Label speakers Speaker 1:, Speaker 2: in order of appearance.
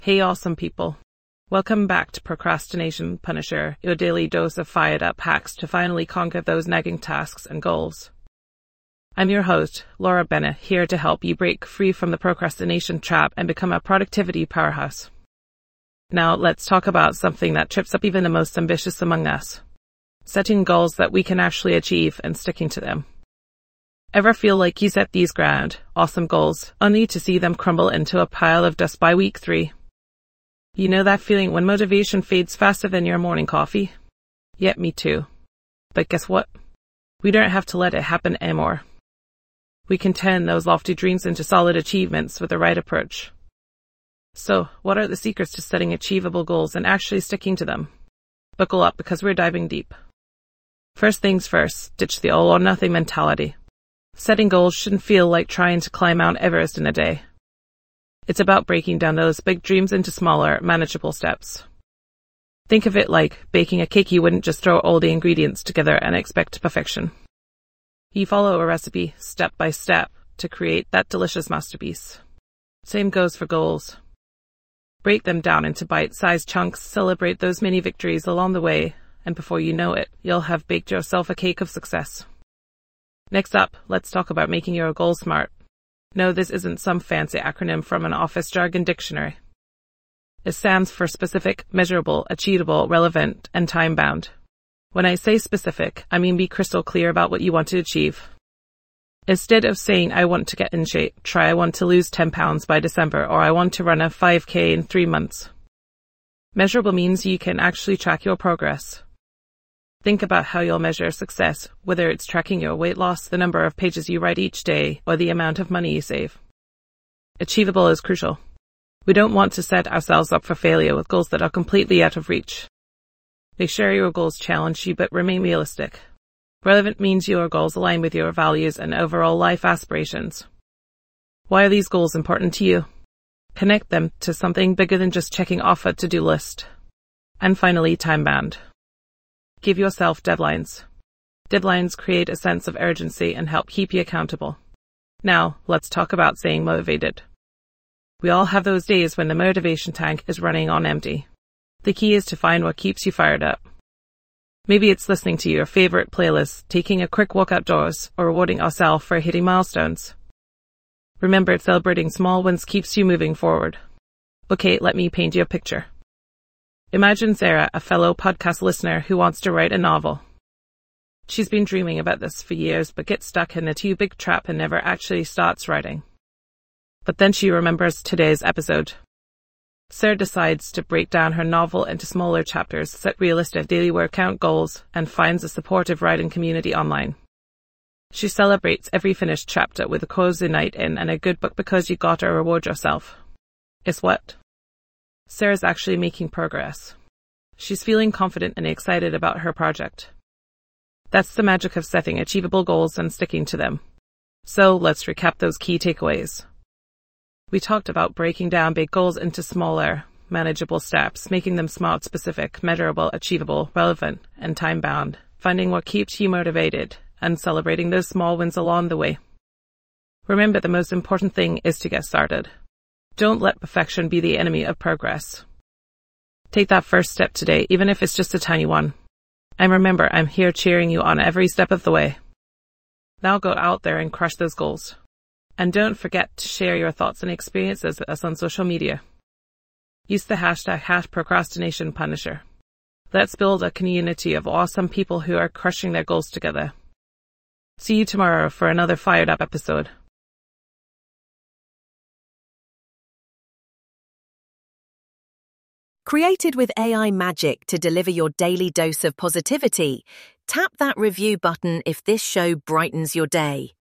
Speaker 1: Hey awesome people. Welcome back to Procrastination Punisher, your daily dose of fired up hacks to finally conquer those nagging tasks and goals. I'm your host, Laura Bennett, here to help you break free from the procrastination trap and become a productivity powerhouse. Now let's talk about something that trips up even the most ambitious among us. Setting goals that we can actually achieve and sticking to them. Ever feel like you set these grand, awesome goals, only to see them crumble into a pile of dust by week 3? You know that feeling when motivation fades faster than your morning coffee? Yep, me too. But guess what? We don't have to let it happen anymore. We can turn those lofty dreams into solid achievements with the right approach. So, what are the secrets to setting achievable goals and actually sticking to them? Buckle up because we're diving deep. First things first, ditch the all or nothing mentality. Setting goals shouldn't feel like trying to climb Mount Everest in a day. It's about breaking down those big dreams into smaller, manageable steps. Think of it like baking a cake. You wouldn't just throw all the ingredients together and expect perfection. You follow a recipe step by step to create that delicious masterpiece. Same goes for goals. Break them down into bite-sized chunks, celebrate those mini victories along the way, and before you know it, you'll have baked yourself a cake of success. Next up, let's talk about making your goals smart. No, this isn't some fancy acronym from an office jargon dictionary. It stands for specific, measurable, achievable, relevant, and time-bound. When I say specific, I mean be crystal clear about what you want to achieve. Instead of saying, I want to get in shape, try I want to lose 10 pounds by December, or I want to run a 5K in 3 months. Measurable means you can actually track your progress. Think about how you'll measure success, whether it's tracking your weight loss, the number of pages you write each day, or the amount of money you save. Achievable is crucial. We don't want to set ourselves up for failure with goals that are completely out of reach. Make sure your goals challenge you but remain realistic. Relevant means your goals align with your values and overall life aspirations. Why are these goals important to you? Connect them to something bigger than just checking off a to-do list. And finally, time-bound. Give yourself deadlines. Deadlines create a sense of urgency and help keep you accountable. Now, let's talk about staying motivated. We all have those days when the motivation tank is running on empty. The key is to find what keeps you fired up. Maybe it's listening to your favorite playlist, taking a quick walk outdoors, or rewarding yourself for hitting milestones. Remember, celebrating small wins keeps you moving forward. Okay, let me paint you a picture. Imagine Sarah, a fellow podcast listener who wants to write a novel. She's been dreaming about this for years but gets stuck in a too big trap and never actually starts writing. But then she remembers today's episode. Sarah decides to break down her novel into smaller chapters, set realistic daily word count goals, and finds a supportive writing community online. She celebrates every finished chapter with a cozy night in and a good book because you gotta reward yourself. Guess what? Sarah's actually making progress. She's feeling confident and excited about her project. That's the magic of setting achievable goals and sticking to them. So let's recap those key takeaways. We talked about breaking down big goals into smaller, manageable steps, making them smart, specific, measurable, achievable, relevant, and time-bound, finding what keeps you motivated, and celebrating those small wins along the way. Remember, the most important thing is to get started. Don't let perfection be the enemy of progress. Take that first step today, even if it's just a tiny one. And remember, I'm here cheering you on every step of the way. Now go out there and crush those goals. And don't forget to share your thoughts and experiences with us on social media. Use the hashtag #ProcrastinationPunisher. Let's build a community of awesome people who are crushing their goals together. See you tomorrow for another fired up episode.
Speaker 2: Created with AI magic to deliver your daily dose of positivity, tap that review button if this show brightens your day.